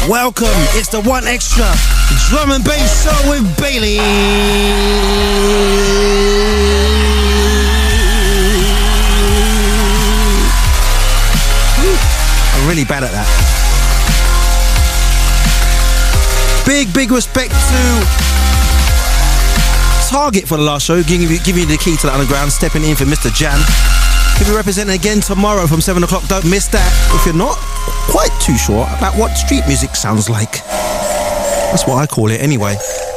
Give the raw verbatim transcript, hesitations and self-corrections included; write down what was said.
Welcome, it's the One Extra Drum and Bass Show with Bailey. I'm really bad at that. Big, big respect to Target for the last show, giving you, giving you the key to the underground, stepping in for Mister Jan. He'll be representing again tomorrow from seven o'clock. Don't miss that if you're not quite too sure about what street music sounds like. That's what I call it anyway.